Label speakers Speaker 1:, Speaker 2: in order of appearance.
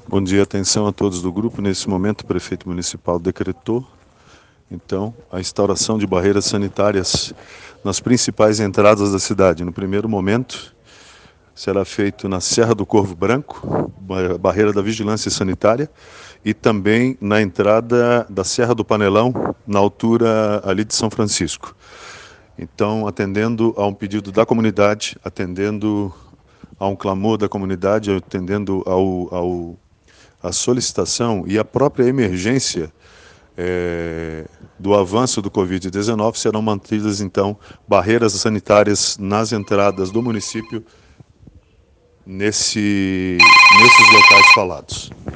Speaker 1: Bom dia, atenção a todos do grupo. Nesse momento, o prefeito municipal decretou, então, a instauração de barreiras sanitárias nas principais entradas da cidade. No primeiro momento, será feito na Serra do Corvo Branco, barreira da vigilância sanitária, e também na entrada da Serra do Panelão, na altura ali de São Francisco. Então, atendendo a um pedido da comunidade, atendendo a um clamor da comunidade, atendendo a solicitação e a própria emergência do avanço do Covid-19, serão mantidas, então, barreiras sanitárias nas entradas do município nesses locais falados.